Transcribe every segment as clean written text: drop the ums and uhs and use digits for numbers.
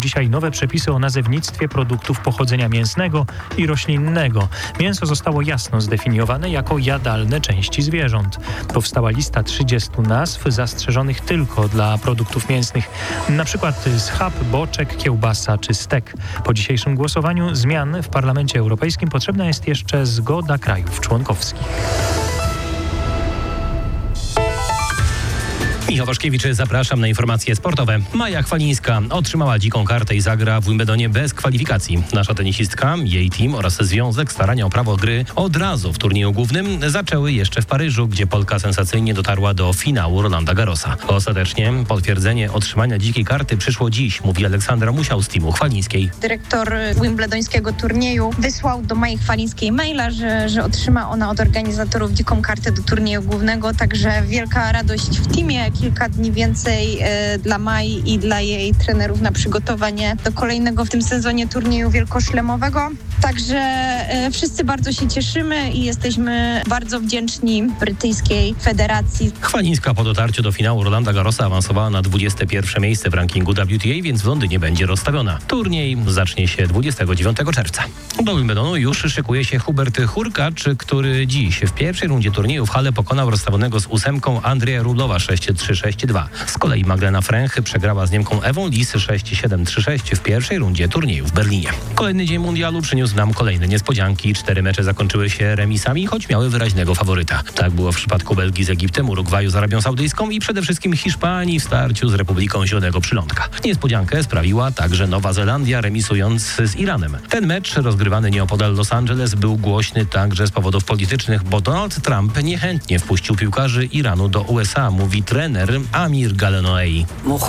Dzisiaj nowe przepisy o nazewnictwie produktów pochodzenia mięsnego i roślinnego. Mięso zostało jasno zdefiniowane jako jadalne części zwierząt. Powstała lista 30 nazw zastrzeżonych tylko dla produktów mięsnych, na przykład schab, boczek, kiełbasa czy stek. Po dzisiejszym głosowaniu zmian w Parlamencie Europejskim potrzebna jest jeszcze zgoda krajów członkowskich. Michał Waszkiewicz, zapraszam na informacje sportowe. Maja Chwalińska otrzymała dziką kartę i zagra w Wimbledonie bez kwalifikacji. Nasza tenisistka, jej team oraz związek starania o prawo gry od razu w turnieju głównym zaczęły jeszcze w Paryżu, gdzie Polka sensacyjnie dotarła do finału Rolanda Garrosa. Ostatecznie potwierdzenie otrzymania dzikiej karty przyszło dziś, mówi Aleksandra Musiał z teamu Chwalińskiej. Dyrektor wimbledońskiego turnieju wysłał do Mai Chwalińskiej maila, że otrzyma ona od organizatorów dziką kartę do turnieju głównego, także wielka radość w teamie. Kilka dni więcej dla Mai i dla jej trenerów na przygotowanie do kolejnego w tym sezonie turnieju wielkoszlemowego. Także wszyscy bardzo się cieszymy i jesteśmy bardzo wdzięczni brytyjskiej federacji. Chwalińska po dotarciu do finału Rolanda Garrosa awansowała na 21 miejsce w rankingu WTA, więc w Londynie będzie rozstawiona. Turniej zacznie się 29 czerwca. Do Wimbledonu już szykuje się Hubert Hurkacz, który dziś w pierwszej rundzie turnieju w hale pokonał rozstawionego z 8 Andrzeja Rublowa 6-3-6-2. Z kolei Magdalena Fręch przegrała z Niemką Ewą Lis 6-7-3-6 w pierwszej rundzie turnieju w Berlinie. Kolejny dzień mundialu przyniósł nam kolejne niespodzianki. 4 mecze zakończyły się remisami, choć miały wyraźnego faworyta. Tak było w przypadku Belgii z Egiptem, Urugwaju z Arabią Saudyjską i przede wszystkim Hiszpanii w starciu z Republiką Zielonego Przylądka. Niespodziankę sprawiła także Nowa Zelandia, remisując z Iranem. Ten mecz rozgrywany nieopodal Los Angeles był głośny także z powodów politycznych, bo Donald Trump niechętnie wpuścił piłkarzy Iranu do USA, mówi trener Amir Galenoei.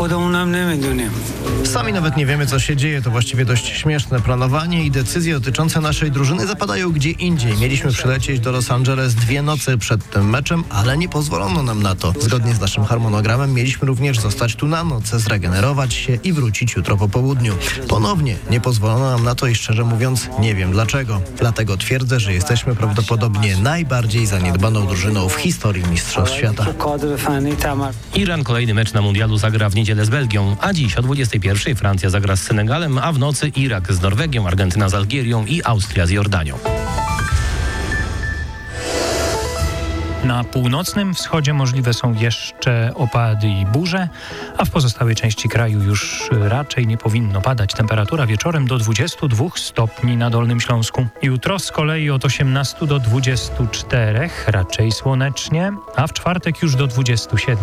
Sami nawet nie wiemy, co się dzieje. To właściwie dość śmieszne. Planowanie i decyzje dotyczące naszej drużyny zapadają gdzie indziej. Mieliśmy przylecieć do Los Angeles 2 noce przed tym meczem, ale nie pozwolono nam na to. Zgodnie z naszym harmonogramem mieliśmy również zostać tu na noc, zregenerować się i wrócić jutro po południu. Ponownie nie pozwolono nam na to i szczerze mówiąc nie wiem dlaczego. Dlatego twierdzę, że jesteśmy prawdopodobnie najbardziej zaniedbaną drużyną w historii Mistrzostw Świata. Iran kolejny mecz na mundialu zagra w niedzielę z Belgią, a dziś o 21 Francja zagra z Senegalem, a w nocy Irak z Norwegią, Argentyna z Algierią i Austria z Jordanią. Na północnym wschodzie możliwe są jeszcze opady i burze, a w pozostałej części kraju już raczej nie powinno padać. Temperatura wieczorem do 22 stopni na Dolnym Śląsku. Jutro z kolei od 18 do 24, raczej słonecznie, a w czwartek już do 27.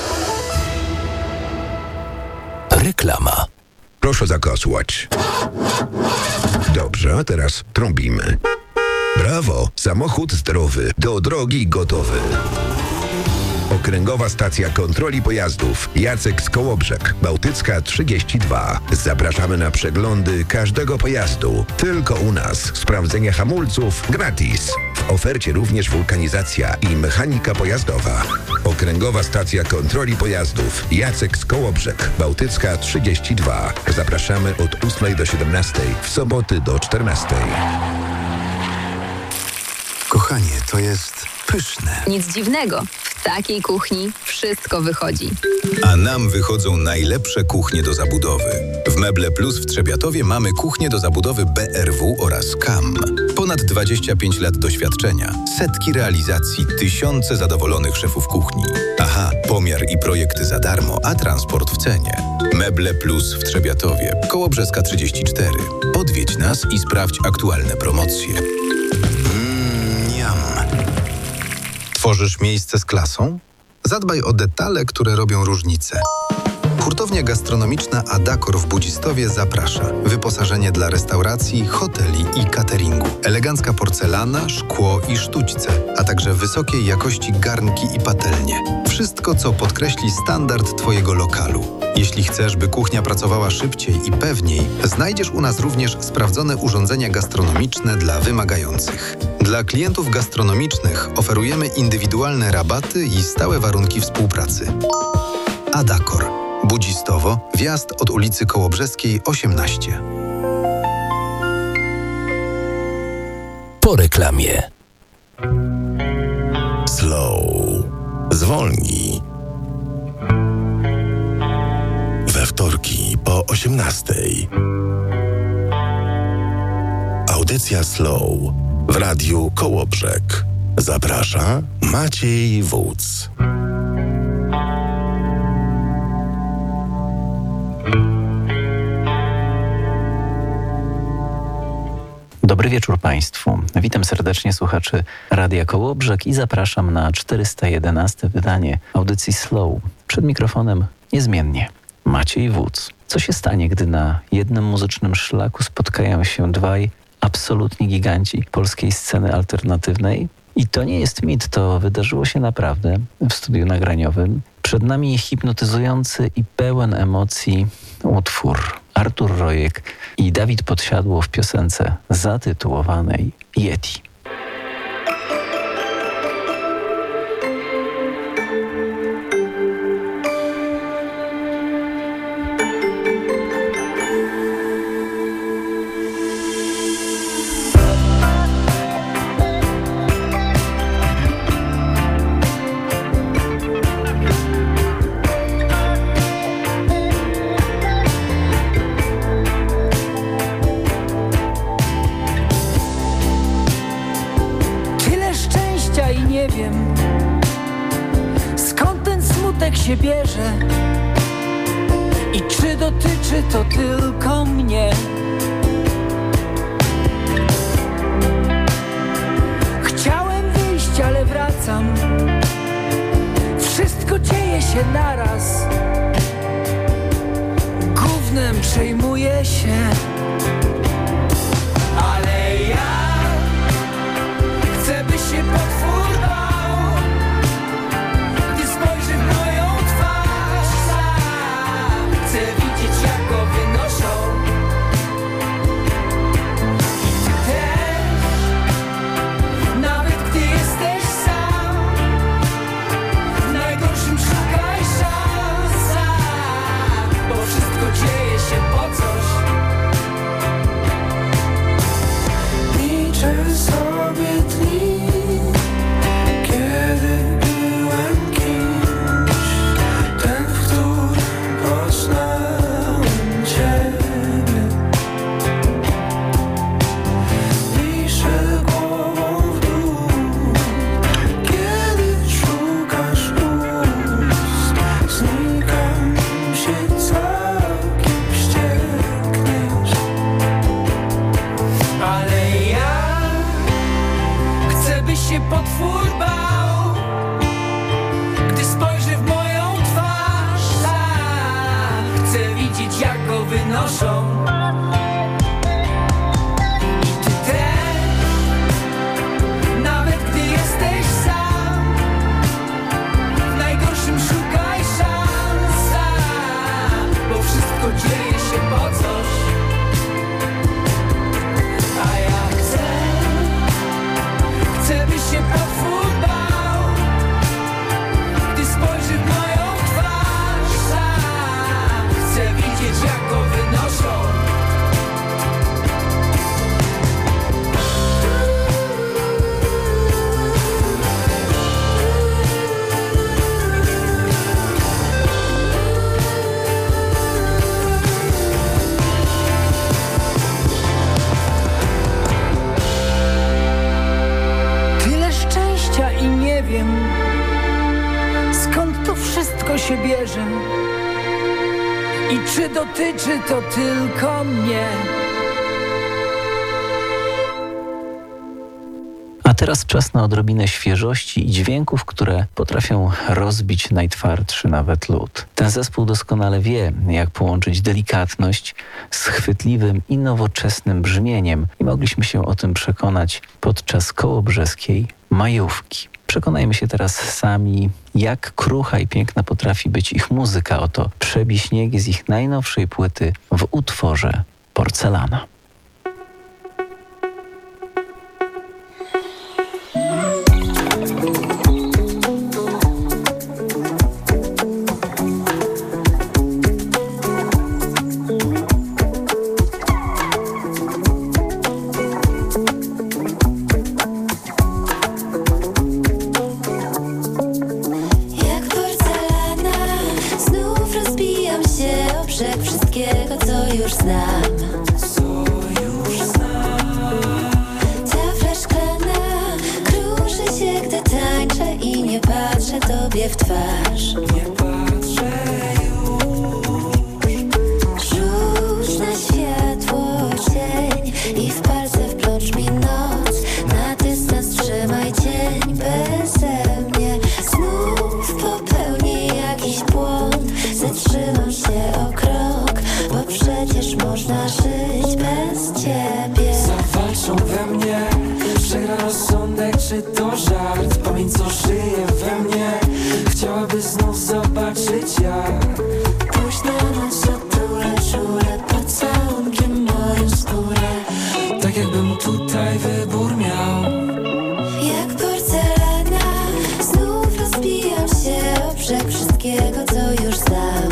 Reklama. Proszę zakasłać. Dobrze, a teraz trąbimy. Brawo! Samochód zdrowy, do drogi gotowy. Okręgowa Stacja Kontroli Pojazdów. Jacek z Kołobrzeg, Bałtycka 32. Zapraszamy na przeglądy każdego pojazdu. Tylko u nas. Sprawdzenie hamulców gratis. W ofercie również wulkanizacja i mechanika pojazdowa. Okręgowa Stacja Kontroli Pojazdów. Jacek z Kołobrzeg, Bałtycka 32. Zapraszamy od 8 do 17, w soboty do 14. Kochanie, to jest pyszne. Nic dziwnego. W takiej kuchni wszystko wychodzi. A nam wychodzą najlepsze kuchnie do zabudowy. W Meble Plus w Trzebiatowie mamy kuchnie do zabudowy BRW oraz KAM. Ponad 25 lat doświadczenia, setki realizacji, tysiące zadowolonych szefów kuchni. Aha, pomiar i projekty za darmo, a transport w cenie. Meble Plus w Trzebiatowie, Kołobrzeska 34. Odwiedź nas i sprawdź aktualne promocje. Tworzysz miejsce z klasą? Zadbaj o detale, które robią różnicę. Hurtownia gastronomiczna Adakor w Budzistowie zaprasza. Wyposażenie dla restauracji, hoteli i cateringu. Elegancka porcelana, szkło i sztućce, a także wysokiej jakości garnki i patelnie. Wszystko, co podkreśli standard Twojego lokalu. Jeśli chcesz, by kuchnia pracowała szybciej i pewniej, znajdziesz u nas również sprawdzone urządzenia gastronomiczne dla wymagających. Dla klientów gastronomicznych oferujemy indywidualne rabaty i stałe warunki współpracy. Adakor. Budzistowo, wjazd od ulicy Kołobrzeskiej 18. Po reklamie. Slow. Zwolnij. We wtorki dni po 18:00. Audycja Slow w Radiu Kołobrzeg. Zaprasza Maciej Wódz. Dobry wieczór Państwu. Witam serdecznie słuchaczy Radia Kołobrzeg i zapraszam na 411 wydanie audycji Slow. Przed mikrofonem niezmiennie Maciej Wódz. Co się stanie, gdy na jednym muzycznym szlaku spotkają się dwaj absolutni giganci polskiej sceny alternatywnej? I to nie jest mit, to wydarzyło się naprawdę w studiu nagraniowym. Przed nami hipnotyzujący i pełen emocji utwór. Artur Rojek i Dawid Podsiadło w piosence zatytułowanej Yeti. Się bierze i czy dotyczy to tylko mnie? Chciałem wyjść, ale wracam. Wszystko dzieje się naraz. Gównem przejmuję się. Ale ja chcę, by się potwór bał, gdy spojrzy w moją twarz. Chcę widzieć, jak go wynoszą. I ty też, nawet gdy jesteś sam, w najgorszym szukaj szans, bo wszystko dzieje się po coś. Liczę sobie dni, kiedy byłem kimś, ten, w którym poznałem Ciebie. Piszę głową w dół, kiedy szukasz ust. Znikam się całkiem, wściekniesz. Ale ja chcę, by się potwór bał, gdy spojrzy w moją twarz. Chcę widzieć, jak go wynoszą. I ty też, nawet gdy jesteś sam, w najgorszym szukaj szans, bo wszystko dzieje się po coś. A ja chcę, by się potwór bał, gdy spojrzy w moją twarz. Chcę widzieć, jak go wynoszą. Tyle szczęścia i nie wiem, skąd to wszystko się bierze i czy dotyczy to tylko mnie. A teraz czas na odrobinę świeżości i dźwięków, które potrafią rozbić najtwardszy nawet lód. Ten zespół doskonale wie, jak połączyć delikatność z chwytliwym i nowoczesnym brzmieniem i mogliśmy się o tym przekonać podczas kołobrzeskiej majówki. Przekonajmy się teraz sami, jak krucha i piękna potrafi być ich muzyka. Oto przebiśniegi z ich najnowszej płyty w utworze Porcelana. Jak porcelana, znów rozbijam się o brzeg. Wszystkie patrzę tobie w twarz. Nie patrzę już. Rzuć na światło cień i w palce wplącz mi noc. Na dystans trzymaj cień beze mnie. Znów popełnię jakiś błąd. Zatrzymam się o krok, bo przecież można żyć bez ciebie. Zawalczą we mnie, przegra rozsądek, czy to żart? Pamięć, co żyje we mnie, chciałaby znów zobaczyć jak. Pójdź na noc, otulę czule pocałunkiem moją skórę. Tak jakbym tutaj wybór miał. Jak porcelana, znów rozbijam się o brzeg wszystkiego, co już znam.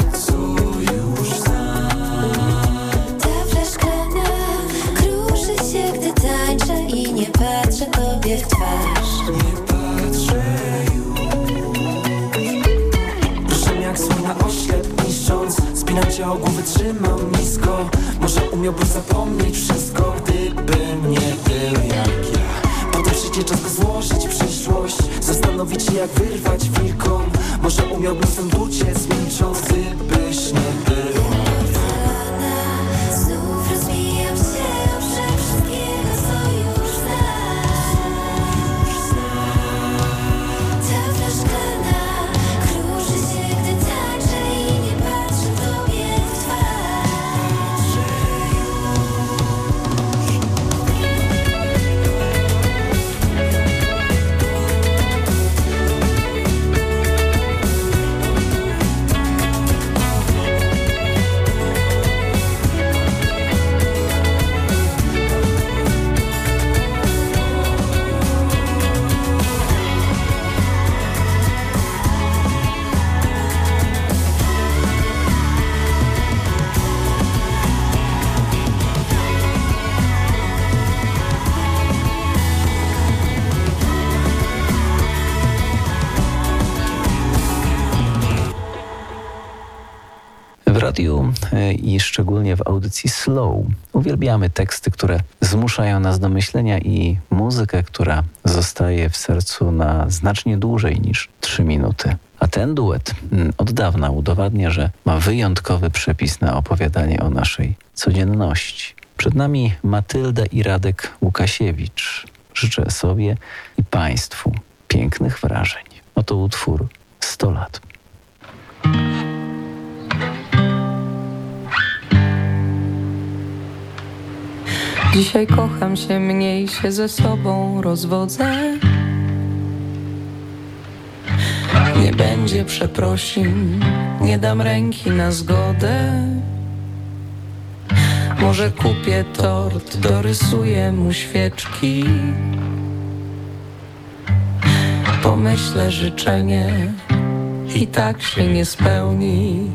Ta flaszkana kruszy się, gdy tańczę i nie patrzę tobie w twarz. Nie patrzę już. Ruszam jak słona oślep niszcząc, spinam cię o głowę, trzymam nisko. Może umiałbym zapomnieć wszystko, gdybym nie był jak ja. Potem przyjdzie czas, by złożyć przyszłość, zastanowić się, jak wyrwać wilkom. Może umiałbym stąd uciec milcząc, gdybyś nie był. Znów rozbijam się o brzeg wszystkiego, co już znam. Ta flaszkana kruszy się, gdy tańczę i nie patrzę tobie w twarz. W radiu i szczególnie w audycji Slow uwielbiamy teksty, które zmuszają nas do myślenia i muzykę, która zostaje w sercu na znacznie dłużej niż 3 minuty. A ten duet od dawna udowadnia, że ma wyjątkowy przepis na opowiadanie o naszej codzienności. Przed nami Matylda i Radek Łukasiewicz. Życzę sobie i Państwu pięknych wrażeń. Oto utwór 100 lat. Dzisiaj kocham się, mniej się ze sobą rozwodzę. Nie będzie przeprosin, nie dam ręki na zgodę. Może kupię tort, dorysuję mu świeczki. Pomyślę życzenie i tak się nie spełni.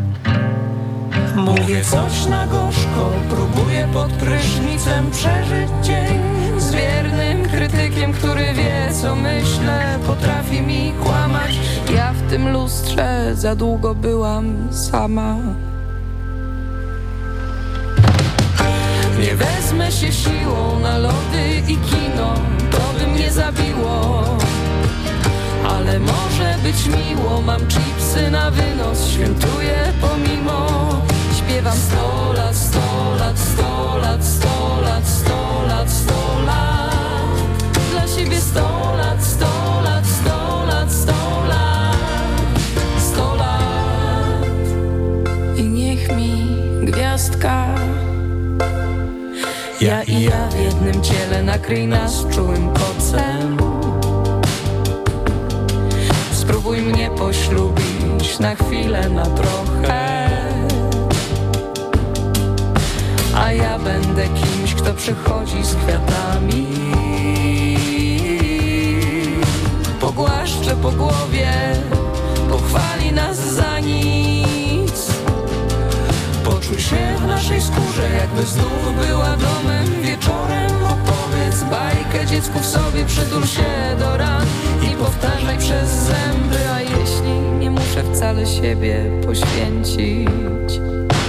Mówię coś na gorzko, próbuję pod prysznicem przeżyć dzień z wiernym krytykiem, który wie, co myślę, potrafi mi kłamać. Ja w tym lustrze za długo byłam sama. Nie wezmę się siłą na lody i kino, to by mnie zabiło. Ale może być miło, mam chipsy na wynos, świętuję pomimo. Śpiewam 100 lat, 100 lat, 100 lat, 100 lat, 100 lat, 100 lat. Dla siebie 100 lat, 100 lat, 100 lat, 100 lat, 100 lat. I niech mi gwiazdka, ja i ja w jednym ciele, nakryj nas czułym kocem. Spróbuj mnie poślubić na chwilę, na trochę. A ja będę kimś, kto przychodzi z kwiatami. Pogłaszczę po głowie, pochwali nas za nic. Poczuj się w naszej skórze, jakby znów była domem. Wieczorem opowiedz bajkę dziecku w sobie, przytul się do ran i powtarzaj przez zęby. A jeśli nie muszę wcale siebie poświęcić,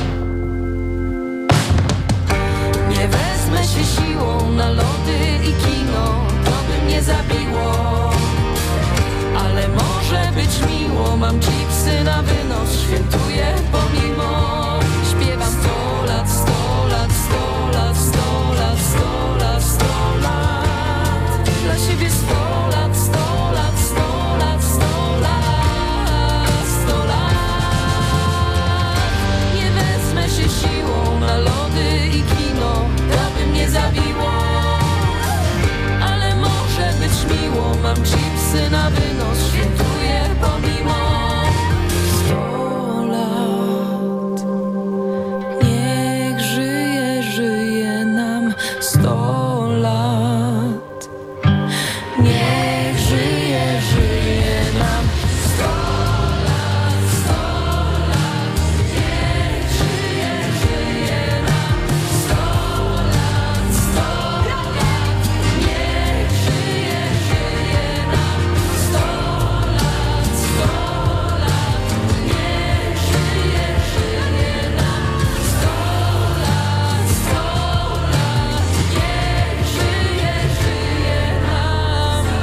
nie wezmę się siłą na lody i kino, to by mnie zabiło. Ale ale może być miło. Mam chipsy na wynos, świętuję pomimo. Śpiewam 100 lat, 100 lat, 100 lat, 100 lat, 100 lat, 100 lat. Dla siebie 100 lat, 100 lat, 100 lat, 100 lat, 100 lat. Nie wezmę się siłą na lody i kino, to by mnie zabiło. Ale może być miło, mam chipsy na wynos, świętuję pomimo. 100 lat, niech żyje, żyje nam 100 lat. Niech żyje, żyje nam 100 lat, 100 lat. Niech żyje, żyje nam 100 lat, 100 lat. Niech żyje, żyje nam 100 lat, 100 lat. Niech żyje, żyje nam 100 lat, 100 lat. Niech żyje, żyje nam 100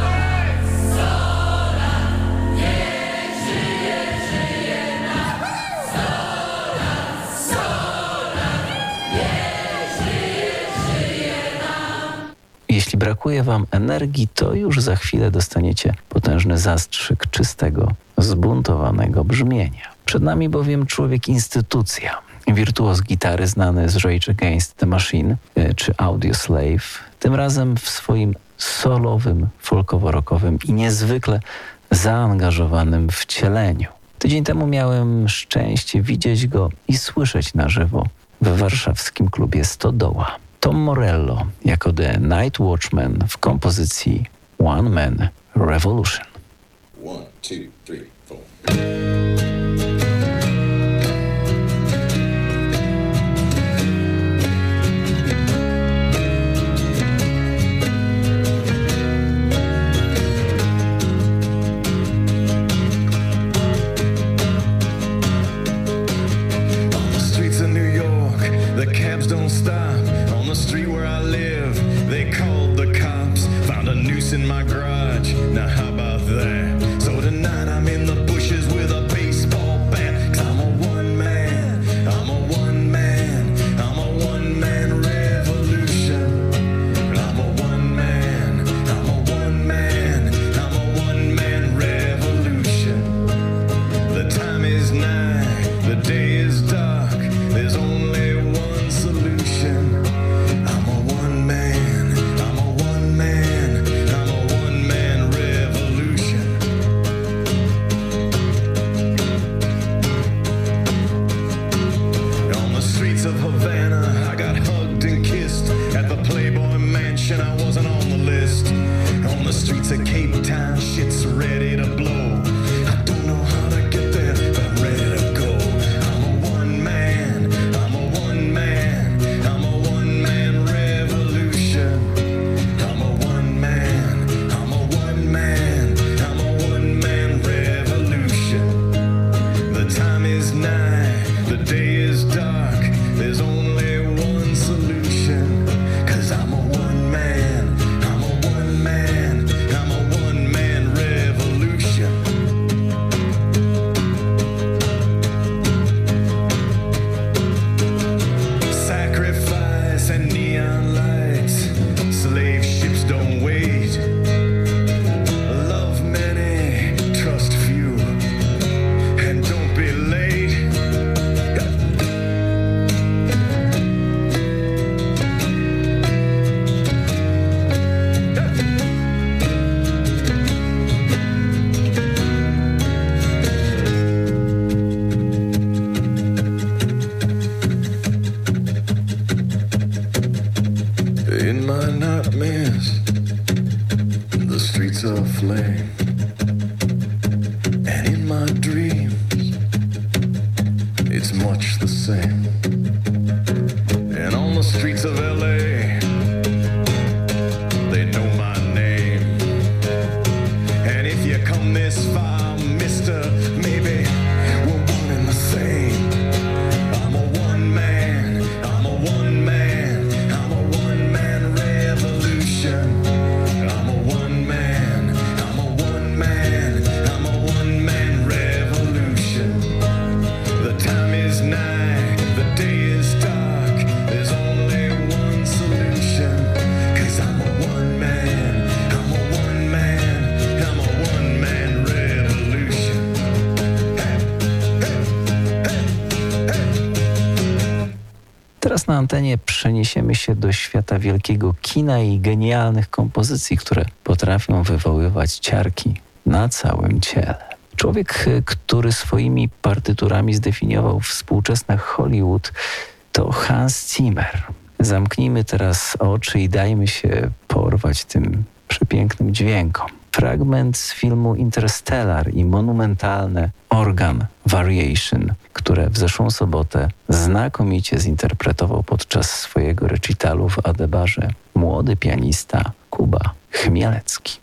lat. Niech żyje, żyje nam 100 lat, 100 lat. Niech żyje, żyje nam. Jeśli brakuje wam energii, to już za chwilę dostaniecie potężny zastrzyk czystego, zbuntowanego brzmienia. Przed nami bowiem człowiek instytucja. Wirtuoz gitary znany z Rage Against the Machine czy Audioslave. Tym razem w swoim solowym, folkowo-rockowym i niezwykle zaangażowanym wcieleniu. Tydzień temu miałem szczęście widzieć go i słyszeć na żywo w warszawskim klubie Stodoła. Tom Morello jako The Night Watchman w kompozycji One Man Revolution. 1, 2, 3, 4. In my garage, now how about that? So tonight I'm in the bushes with a baseball bat. 'Cause I'm a one man, I'm a one man, I'm a one man revolution. I'm a one man, I'm a one man, I'm a one man revolution. The time is nigh, the day is dark, there's only one solution. I'm a one man, I'm a one man. Of Havana, I got hugged and kissed at the Playboy Mansion. I wasn't on the list. On the streets of Cape Town, shit's ready to blow. I don't know how to get there, but I'm ready to go. I'm a one man, I'm a one man, I'm a one man revolution. I'm a one man, I'm a one man, I'm a one man revolution. The time is nigh, the day is dark. There's only one solution, 'cause I'm a one man, I'm a one man, I'm a one man revolution. Sacrifice and neon lights, slave ships don't wait. Love many, trust few, and don't be late. In my nightmares, the streets are aflame. And in my dreams, it's much the same. And on the streets of LA, they know my name. And if you come this far, mister, maybe we're one and the same. I'm a one man, I'm a one man, I'm a one man revolution. I'm a one man, I'm a one man. Teraz na antenie przeniesiemy się do świata wielkiego kina i genialnych kompozycji, które potrafią wywoływać ciarki na całym ciele. Człowiek, który swoimi partyturami zdefiniował współczesne Hollywood, to Hans Zimmer. Zamknijmy teraz oczy i dajmy się porwać tym przepięknym dźwiękom. Fragment z filmu Interstellar i monumentalne Organ Variation, które w zeszłą sobotę znakomicie zinterpretował podczas swojego recitalu w Adebarze młody pianista Kuba Chmielecki.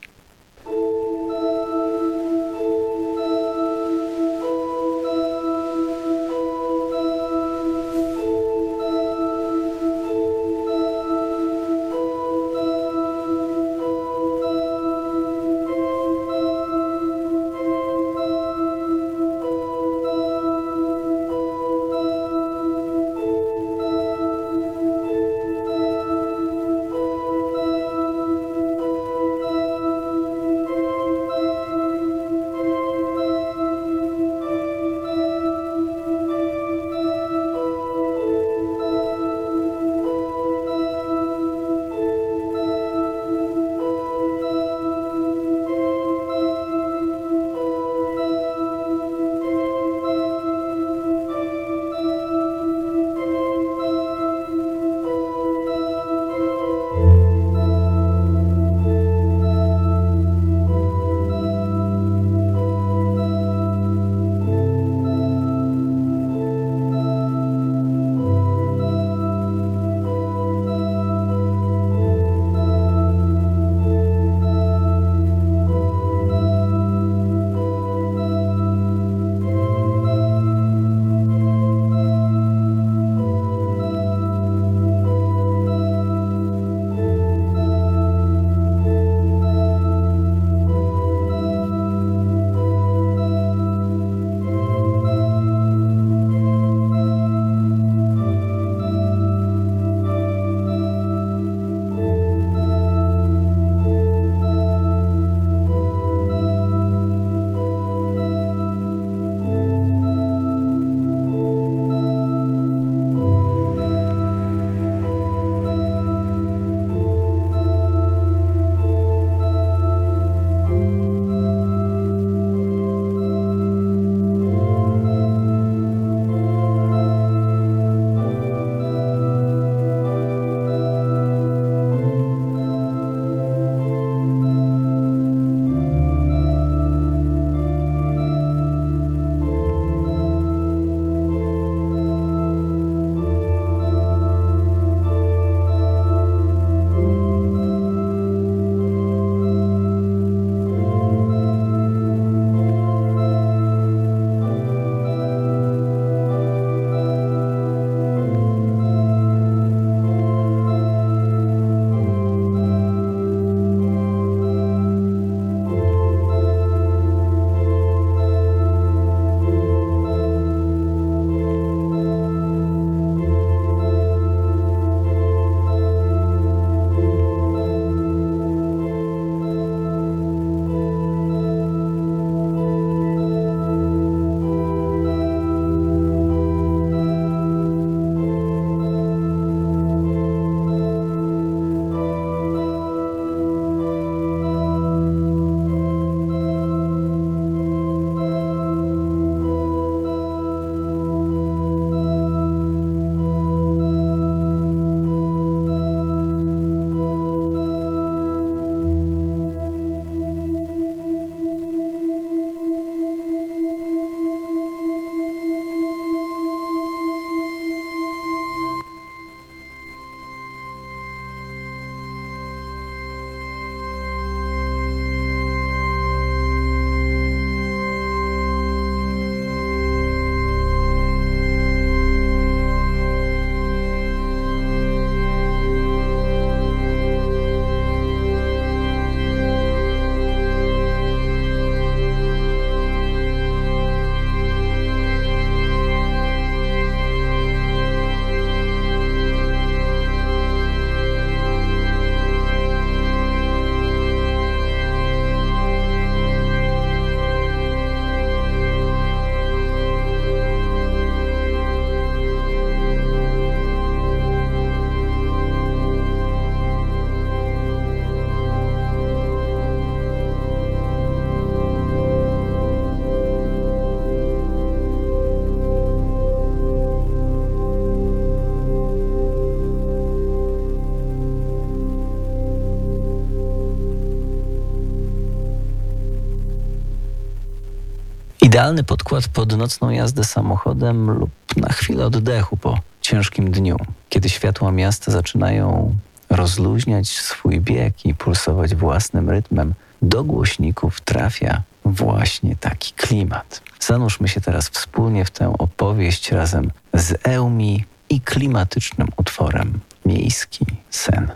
Idealny podkład pod nocną jazdę samochodem lub na chwilę oddechu po ciężkim dniu, kiedy światła miasta zaczynają rozluźniać swój bieg i pulsować własnym rytmem, do głośników trafia właśnie taki klimat. Zanurzmy się teraz wspólnie w tę opowieść razem z Eumi i klimatycznym utworem Miejski sen.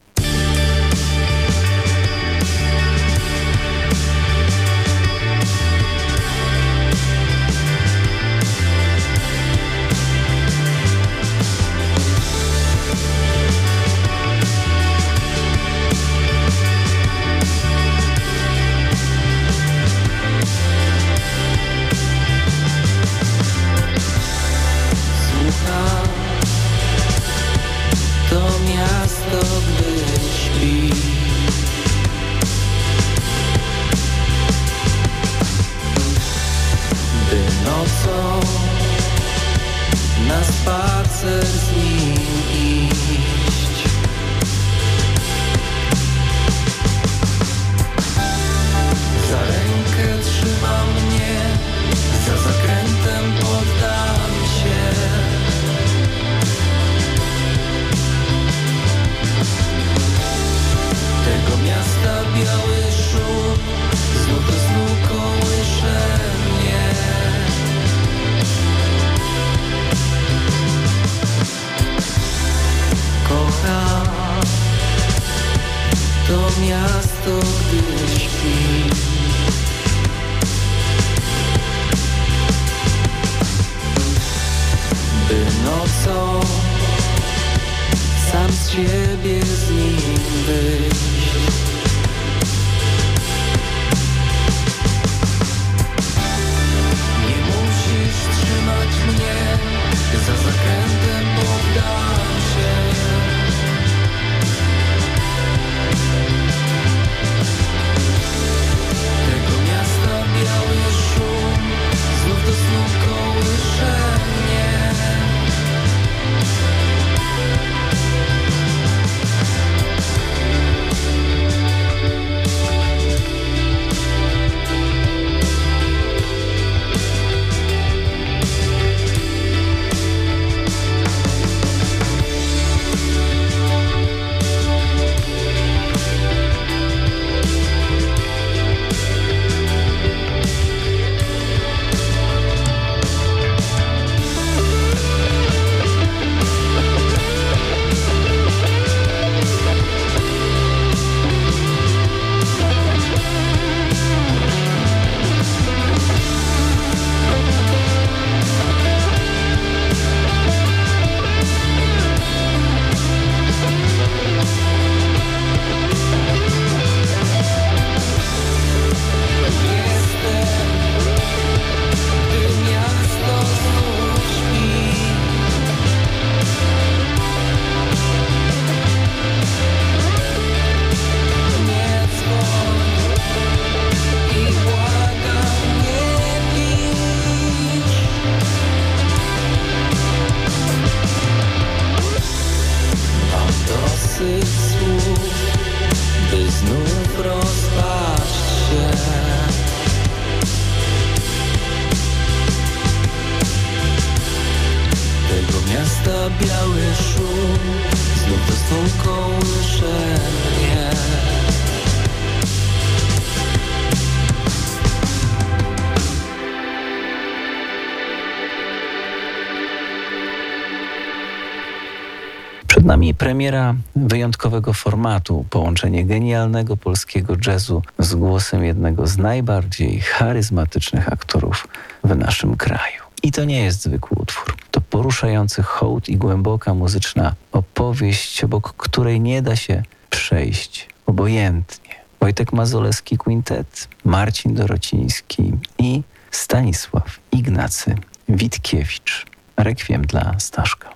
Na spacer z nim iść. Za rękę trzyma mnie, za zakrętem poddam się. Tego miasta biały szum znów do snu kołysze mnie. Kocham to miasto, gdy śpi. By nocą sam z siebie z nim wyjść. Nie musisz trzymać mnie, za zakrętem poddam się. Tego miasta biały szum znów do snu kołysze mnie. Biały szum znów do snu kołysze mnie. Przed nami premiera wyjątkowego formatu, połączenie genialnego polskiego jazzu z głosem jednego z najbardziej charyzmatycznych aktorów w naszym kraju. I to nie jest zwykły utwór. To poruszający hołd i głęboka muzyczna opowieść, obok której nie da się przejść obojętnie. Wojtek Mazolewski Quintet, Marcin Dorociński i Stanisław Ignacy Witkiewicz. Rekwiem dla Staszka.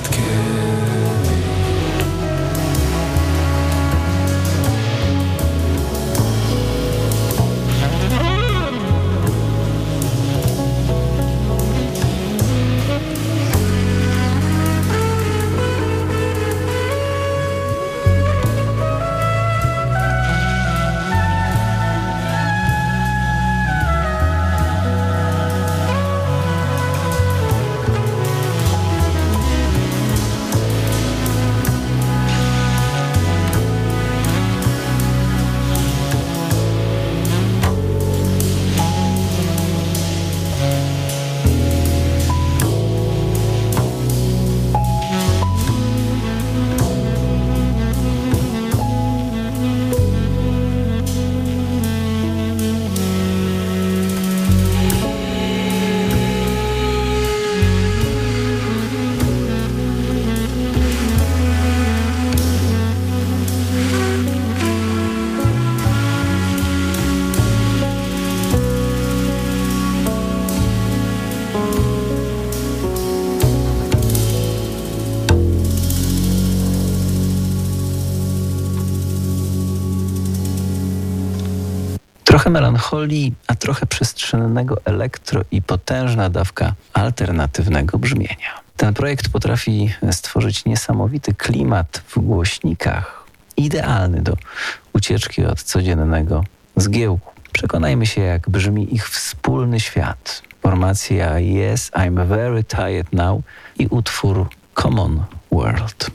Trochę melancholii, a trochę przestrzennego elektro i potężna dawka alternatywnego brzmienia. Ten projekt potrafi stworzyć niesamowity klimat w głośnikach, idealny do ucieczki od codziennego zgiełku. Przekonajmy się, jak brzmi ich wspólny świat. Formacja Yes, I'm Very Tired Now i utwór Common World.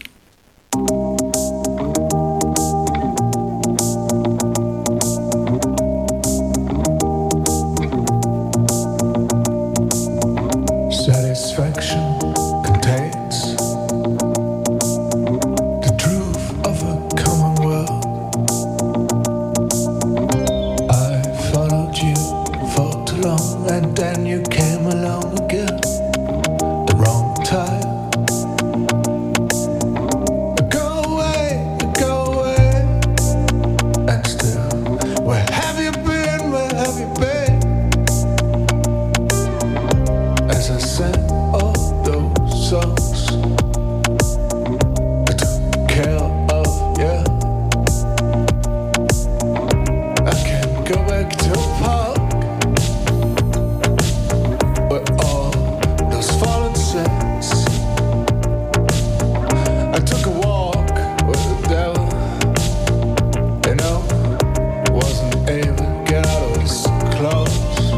Satisfaction contains the truth of a common world. I followed you for too long, and then you came along again. The wrong time. Go away, and still, where have you been? Where have you been? As I sang all those songs, I took care of you. I can't go back to a park where all those fallen saints. I took a walk with the devil, you know, wasn't able to get out of his clothes.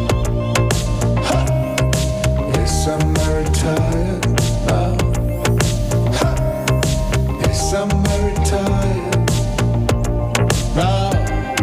Yes, I'm very tired now. Yes, I'm very tired now.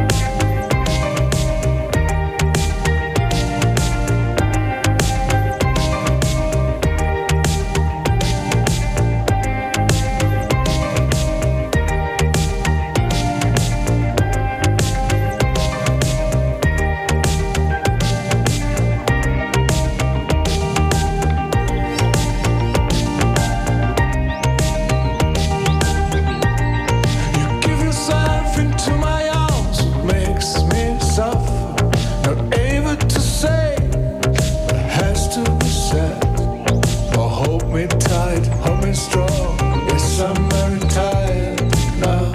Give yourself into my arms, it makes me suffer. Not able to say what has to be said. Oh, hold me tight, hold me strong. Yes, I'm very tired now.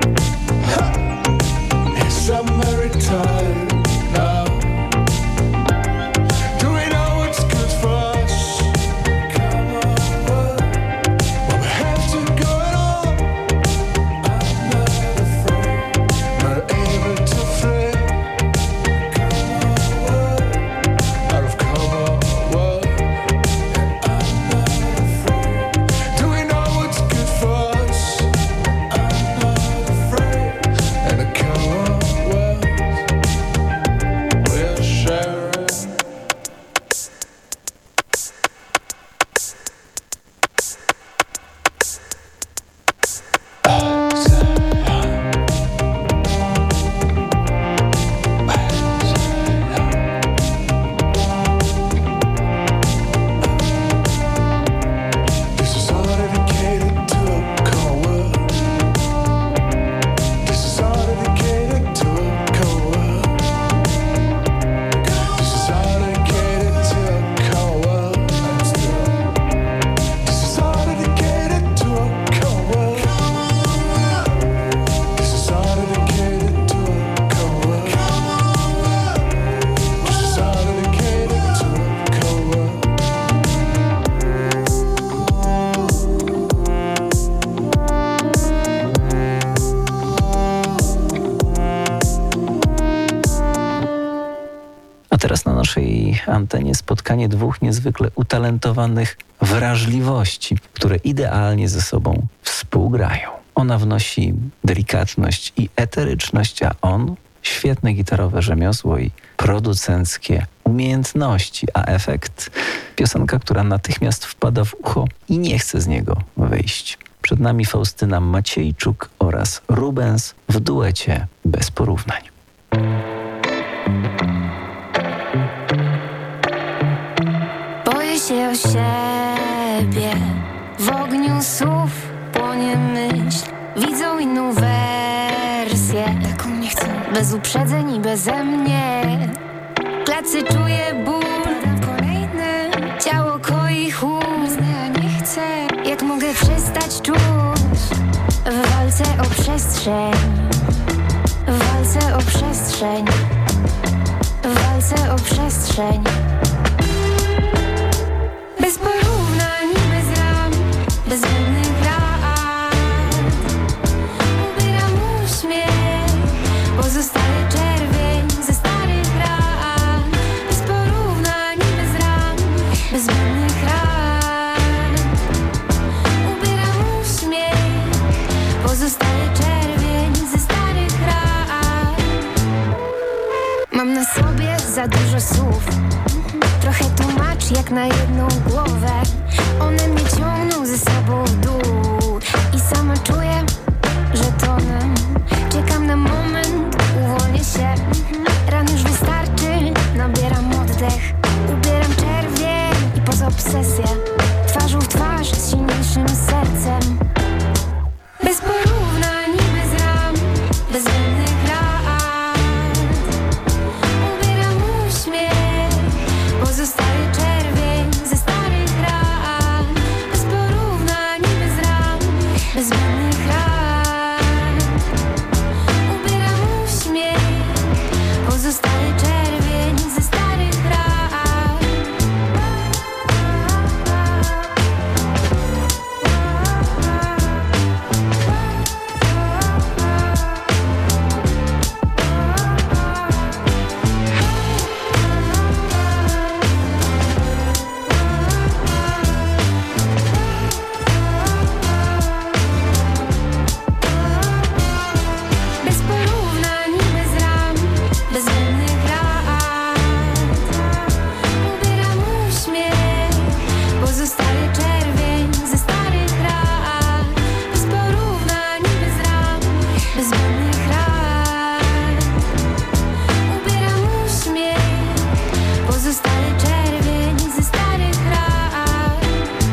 Yes, I'm very tired now. Do we know what's good for us? Come on, well, we have to go it on. I'm not afraid, not able to flee. Come on, world, out of common world, and I'm not afraid. Do we know naszej antenie spotkanie dwóch niezwykle utalentowanych wrażliwości, które idealnie ze sobą współgrają. Ona wnosi delikatność i eteryczność, a on świetne gitarowe rzemiosło i producenckie umiejętności, a efekt piosenka, która natychmiast wpada w ucho i nie chce z niego wyjść. Przed nami Faustyna Maciejczuk oraz Rubens w duecie bez porównań. Boję się o siebie, w ogniu słów płonie myśl. Widzą inną wersję, taką nie chcę. Bez uprzedzeń i beze mnie. W klatce czuję ból, padam kolejny. Ciało koi chłód, ja nie chcę. Jak mogę przestać czuć w walce o przestrzeń, w walce o przestrzeń, w walce o przestrzeń. Bez porównań, bez ram, bez zbędnych rad. Ubieram uśmiech, pozostaje czerwień ze starych ran. Bez porównań, bez ram, bez zbędnych rad. Ubieram uśmiech, pozostaje czerwień ze starych ran. Mam na sobie za dużo słów, trochę tłumacz jak na jedną głowę. One mnie ciągną ze sobą w dół i sama czuję, że tonę. Czekam na moment, uwolnię się. Ran już wystarczy, nabieram oddech. Ubieram czerwień i poza obsesję. Twarzą w twarz z silniejszym sercem. Bez porównań, bez ram, bez zbędnych rad. Ubieram uśmiech, pozostaje czerwień ze starych ran. Bez porównań, bez ram, bez zbędnych rad. Ubieram uśmiech, pozostaje czerwień ze starych ran. Bez porównań, bez ram, bez zbędnych rad. Ubieram uśmiech, pozostaje czerwień ze starych ran. Bez porównań, bez ram, bez zbędnych rad. Ubieram uśmiech, pozostaje czerwień ze starych ran.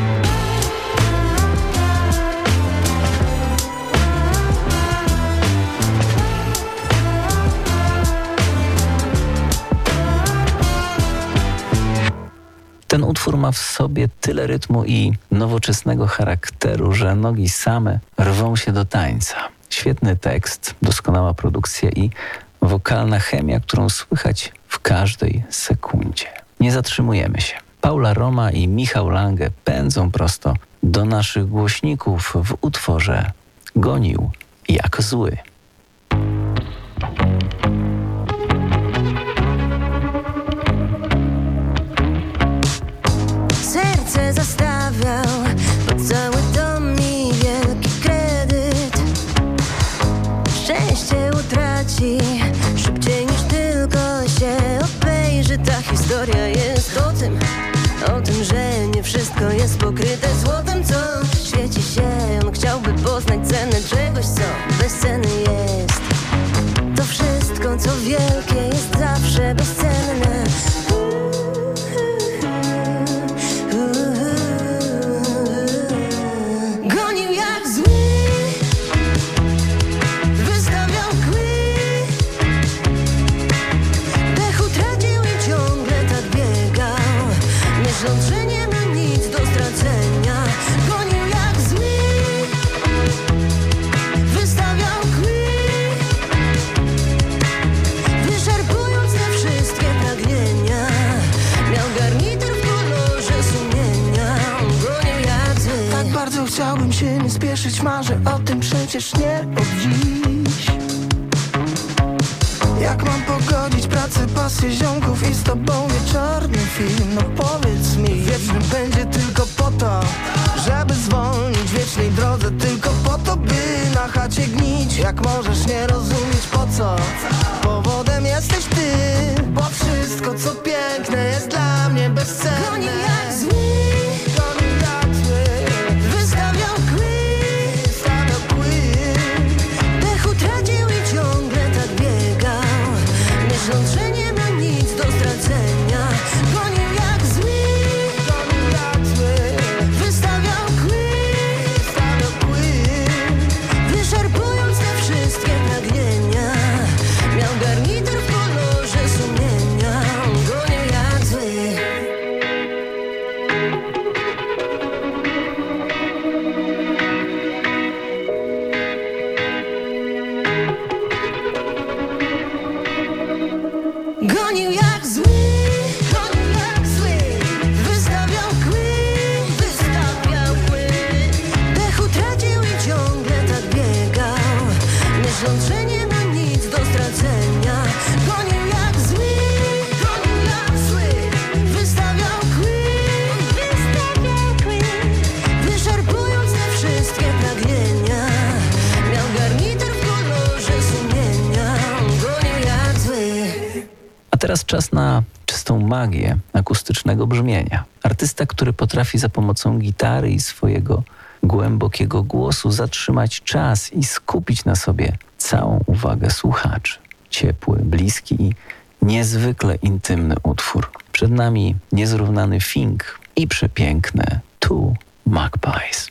Ten utwór ma w sobie tyle rytmu i nowoczesnego charakteru, że nogi same rwą się do tańca. Świetny tekst, doskonała produkcja i wokalna chemia, którą słychać w każdej sekundzie. Nie zatrzymujemy się. Paula Roma i Michał Lange pędzą prosto do naszych głośników w utworze Gonił jak zły. Serce zastawiał pod cały dom mi wielki kredyt. Szczęście utraci szybciej niż tylko się obejrzy. Ta historia jest o tym, że nie wszystko jest pokryte złotem, co świeci się. On chciałby poznać cenę czegoś, co bez ceny jest. To wszystko, co wielkie, jest zawsze bezcenne. Gonił jak zły, wystawiał kły. Dech utracił i ciągle tak biegał, myśląc, że nie ma nic do stracenia. Gonił jak zły, wystawiał kły, wyczerpując te wszystkie pragnienia. Miał garnitur w kolorze sumienia. Gonił jak zły. Tak bardzo chciałbym się nie spieszyć, marzę o tym przecież nie od dziś. Jak mam pogodzić pracę, pasję ziomków i z tobą wieczorny film? No powiedz mi, wieczny będzie tylko po to, żeby zwolnić, wiecznej drodze tylko po to, by na chacie gnić. Jak możesz nie rozumieć po co powodem jesteś ty, bo wszystko co piękne jest dla mnie bezcenne. Goni jak zły, goni jak zły, wystawiał kły, stawiał kły. Dechu tracił i ciągle tak biegał, myśląc, że nie ma nic do stracenia. Gonił jak zły, wystawiał kły, stawiał kły, wyczerpując te wszystkie pragnienia. Miał garnitur w kolorze sumienia, gonił jak zły. Gonił jak zły, wystawiał kły, dechu tracił i ciągle tak biegał, myśląc, że nie ma nic do stracenia. Gonił jak zły, wystawiał kły, wyczerpując te wszystkie pragnienia. Miał garnitur w kolorze sumienia, gonił jak zły. A teraz czas na czystą magię akustycznego brzmienia. Artysta, który potrafi za pomocą gitary i swojego głębokiego głosu zatrzymać czas i skupić na sobie całą uwagę słuchaczy. Ciepły, bliski i niezwykle intymny utwór. Przed nami niezrównany fink i przepiękne Two Magpies.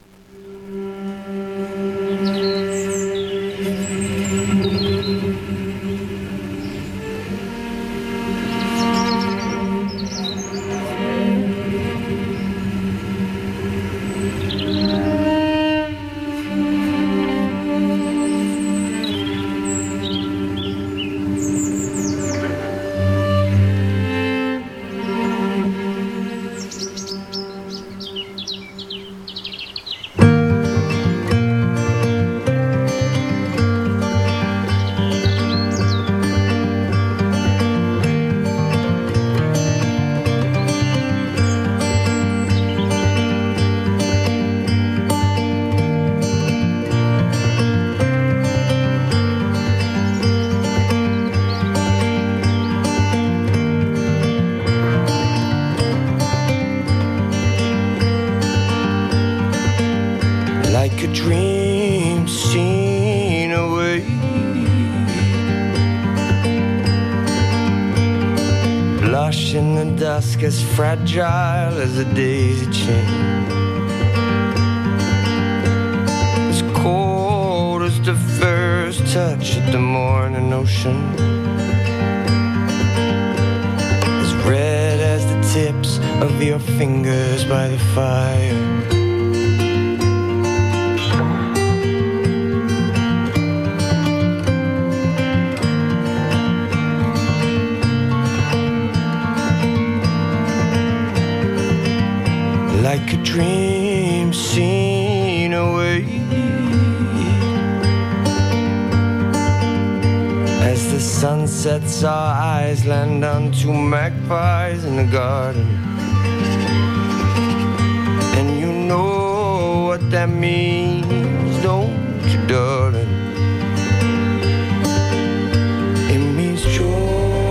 Like a dream seen away, blush in the dusk, as fragile as a daisy chain, as cold as the first touch of the morning ocean, as red as the tips of your fingers by the fire. Like a dream seen away, as the sun sets, our eyes land on two magpies in the garden. And you know what that means, don't you, darling? It means joy.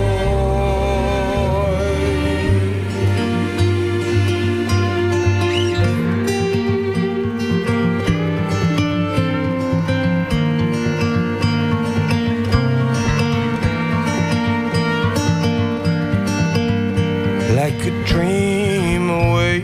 Like a dream away,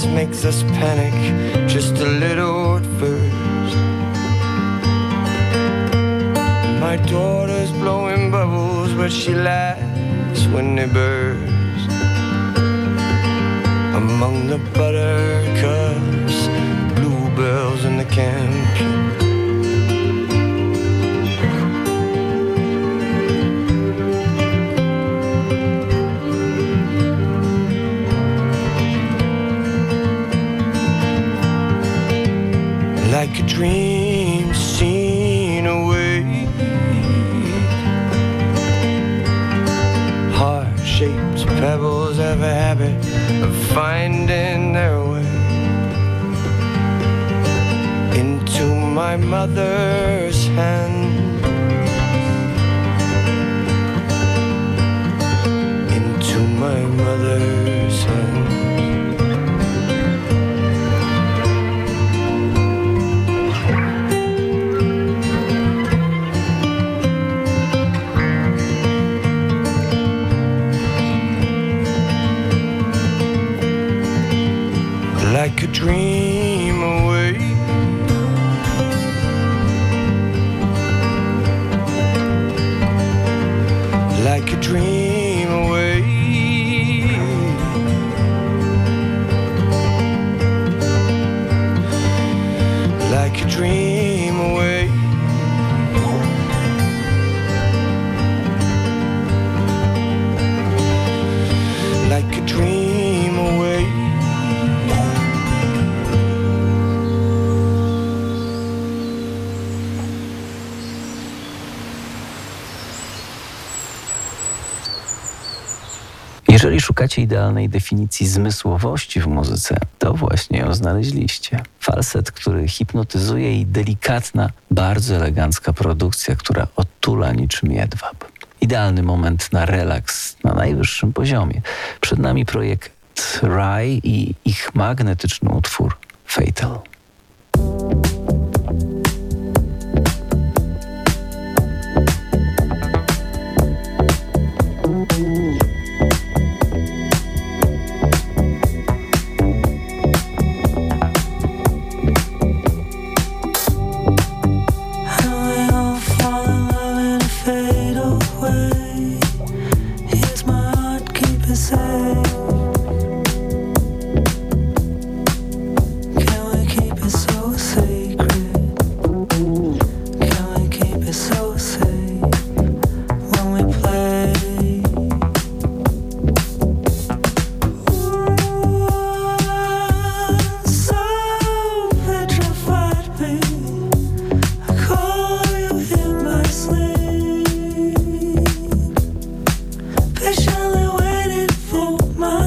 makes us panic just a little at first. My daughter's blowing bubbles, but she laughs when they burst. Among the buttercups, bluebells in the camp. Like a dream seen away, heart-shaped pebbles have a habit of finding their way into my mother's hand, into my mother's hand. Like a dream away, like a dream away, like a dream away, like a dream away. Jeżeli szukacie idealnej definicji zmysłowości w muzyce, to właśnie ją znaleźliście. Falset, który hipnotyzuje i delikatna, bardzo elegancka produkcja, która otula niczym jedwab. Idealny moment na relaks na najwyższym poziomie. Przed nami projekt Rye i ich magnetyczny utwór Fatal. Patiently waiting for my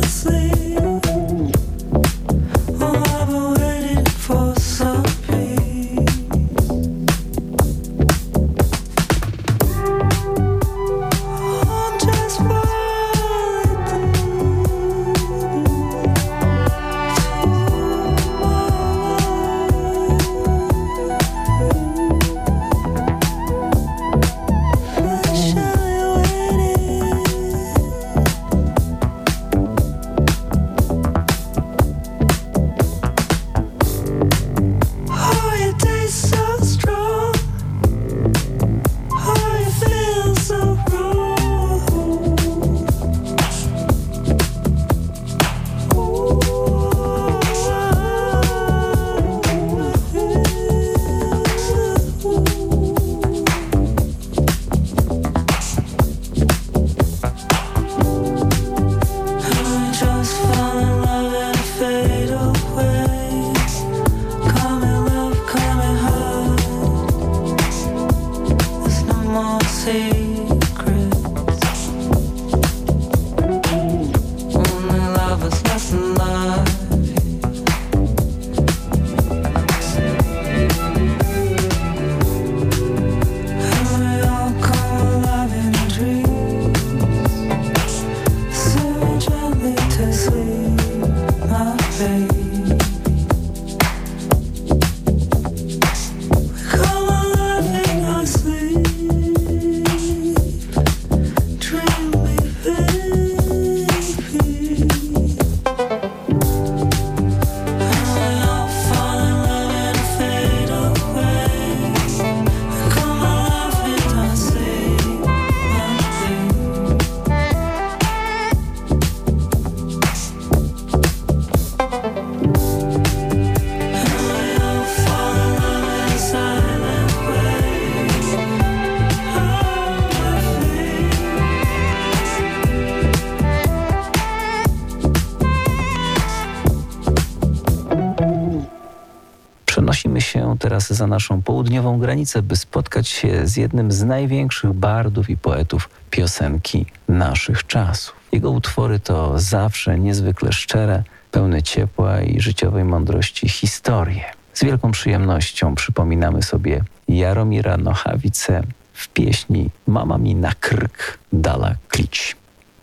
teraz za naszą południową granicę, by spotkać się z jednym z największych bardów i poetów piosenki naszych czasów. Jego utwory to zawsze niezwykle szczere, pełne ciepła i życiowej mądrości historie. Z wielką przyjemnością przypominamy sobie Jaromira Nochawice w pieśni Mama mi na krk dala klić.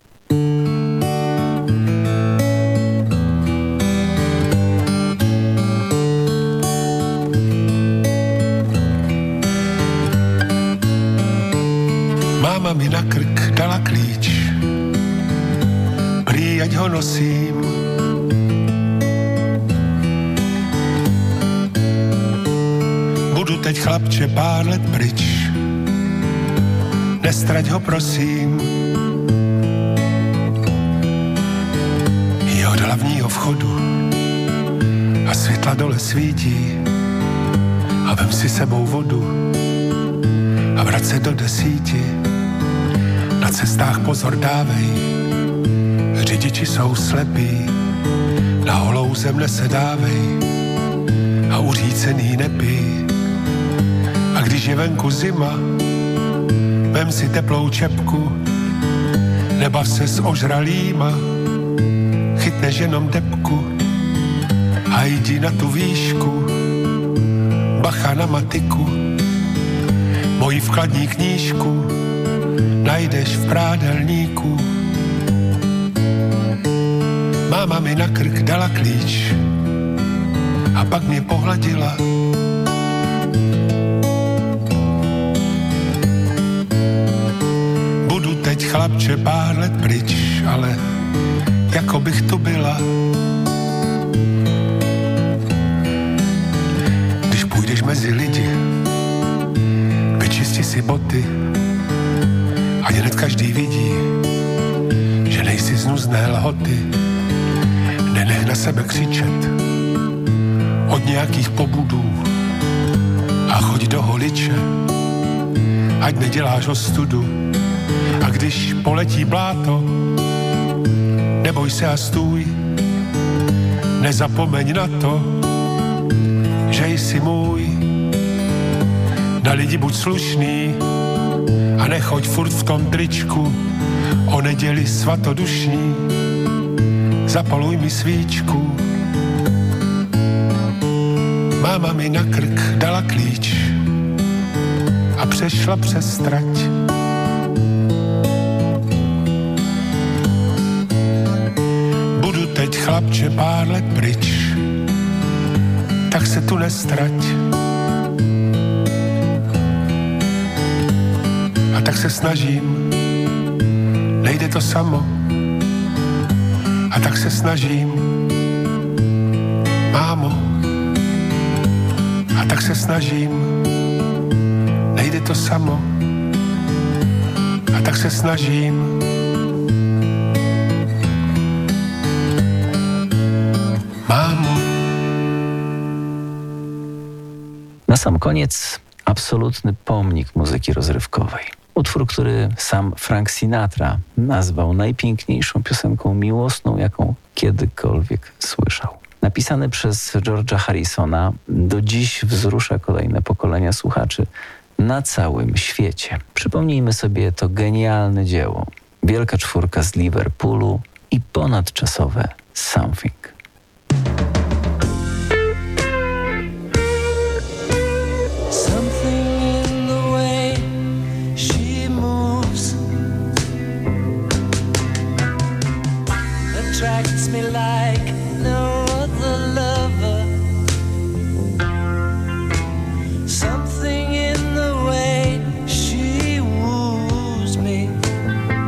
Mama mi na krk dala klíč, prý ať ho nosím. Budu teď chlapče pár let pryč, nestrať ho prosím. Je od hlavního vchodu a světla dole svítí a vem si sebou vodu a vrať se do 10. Na cestách pozor dávej, řidiči jsou slepí, na holou zem nesedávej a uřícený nepij. A když je venku zima, vem si teplou čepku, nebav se s ožralýma, chytneš jenom depku a jdi na tu výšku, bacha na matiku, moji vkladní knížku najdeš v prádelníku. Máma mi na krk dala klíč a pak mě pohladila. Budu teď chlapče pár let pryč, ale jako bych tu byla. Když půjdeš mezi lidi, vyčisti si boty, a hned každý vidí, že nejsi z nuzné lhoty. Nenech na sebe křičet od nějakých pobudů a choď do holiče, ať neděláš ostudu. A když poletí bláto, neboj se a stůj, nezapomeň na to, že jsi můj. Na lidi buď slušný a nechoď furt v tom tričku, o neděli svatodušní, zapaluj mi svíčku. Máma mi na krk dala klíč a přešla přes trať. Budu teď chlapče pár let pryč, tak se tu nestrať. A tak se snažím, nejde to samo. A tak se snažím, mámo. A tak se snažím, nejde to samo. A tak se snažím. Mámo. Na sam koniec absolutny pomnik muzyki rozrywkowej. Utwór, który sam Frank Sinatra nazwał najpiękniejszą piosenką miłosną, jaką kiedykolwiek słyszał. Napisany przez George'a Harrisona, do dziś wzrusza kolejne pokolenia słuchaczy na całym świecie. Przypomnijmy sobie to genialne dzieło. Wielka czwórka z Liverpoolu i ponadczasowe Something. Attracts me like no